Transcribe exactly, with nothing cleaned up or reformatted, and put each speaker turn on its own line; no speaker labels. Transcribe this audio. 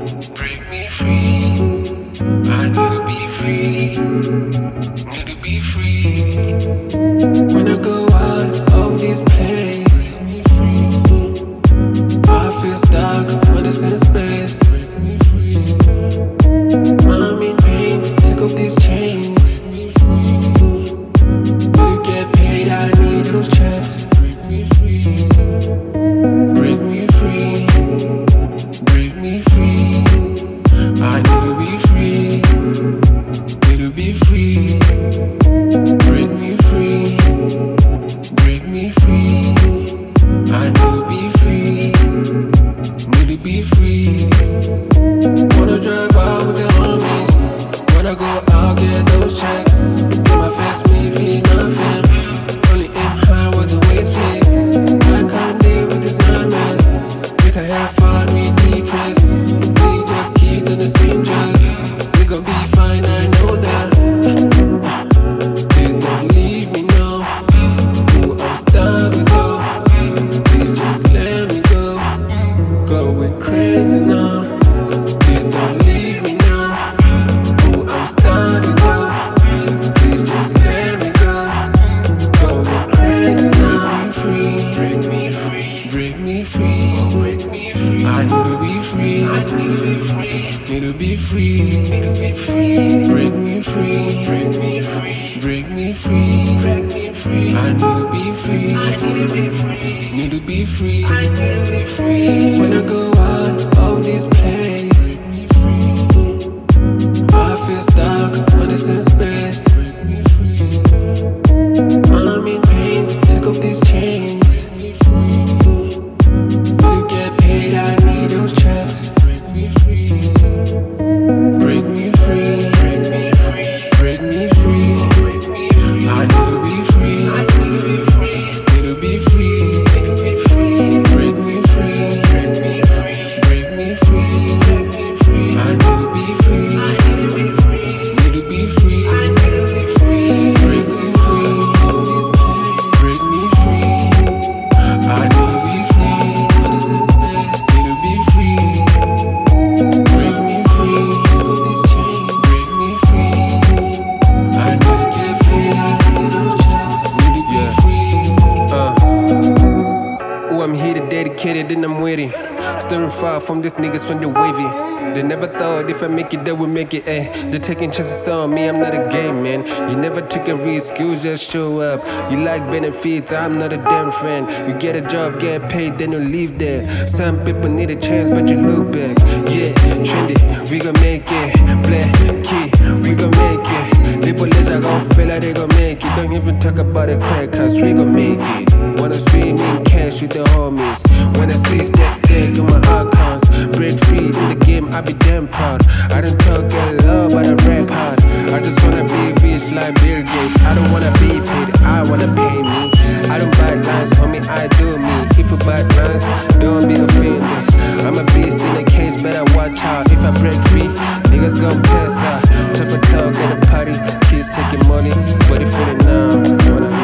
break me free. I need to be free, need to be free. When I go out of this place, break me free. I feel stuck when it's in space. Break me free. I'm in pain, take off these chains. Break me free. Will you get paid? I need those checks. Break me free. Break me free. Break me free. I need to be free. Need to be free. Break me free. Break me free. I need to be free. Need to be free. Wanna drive out with the homies. When I go out, get those checks. My face, me, feed my fam. Only aim high was a waste fit. I can't deal with this nightmares. We can have fun, we depressed. We just kids on the same drug. We gon' be fine, I know that. Please don't leave me now. Ooh, I'm starving though. Please just let me go. Going crazy now. Please don't leave me now. Ooh, I'm starving though. Please just let me go. Going crazy now. Break me free. Break me free. Break me free. I need to be free. I need to be free. Need to be free. Need to be free. Break me free. Break me free. Break me free. Break me free. I need to be free. I need to be free. Need to be free. I need to be free. When I go out of this place, break me free. I feel stuck when it's in space. Break me free. I'm in pain. Take off these chains. Break me free. Will you get paid? I need those checks. Break me free. Break me free. Break me free. Break me free. Break me free. I need to be free. I need to be free. Need to be free. Need to be free. Break me free. Break me free. Break me free. Break me free. I need to be free. I need to be free. Need to be free. I need to be free. Break me free. All these pains. Break me free. I need to be free. All this in space. Need to be free. Break me free. Take off these chains. Break me free. I need to get free. I need those checks. Need to be free. Uh. Ooh, I'm here to dedicated and I'm with it. Stirring far from these niggas when they're wavy. They never thought if I make it, they would make it, ayy. They're taking chances on me, I'm not a game, man. You never took a risk, you just show up. You like benefits, I'm not a damn friend. You get a job, get paid, then you leave there. Some people need a chance, but you look back. Yeah, trendy, we gon' make it. Black key, we gon' make it. People legend gon' feel like they gon' make it. Don't even talk about it, crack, cause we gon' make it. Wanna swim in cash with the homies. When I see stacks, take on my accounts. Break free in the game, I be damn proud. I don't talk a lot, but I rap hard. I just wanna be rich like Bill Gates. I don't wanna be paid, I wanna pay me. I don't buy lines, homie, I do me. If you buy lines, don't be offended. I'm a beast in a cage, better watch out. If I break free, niggas gon' pass out. Tough a talk at a party, kids taking money, but if it now, wanna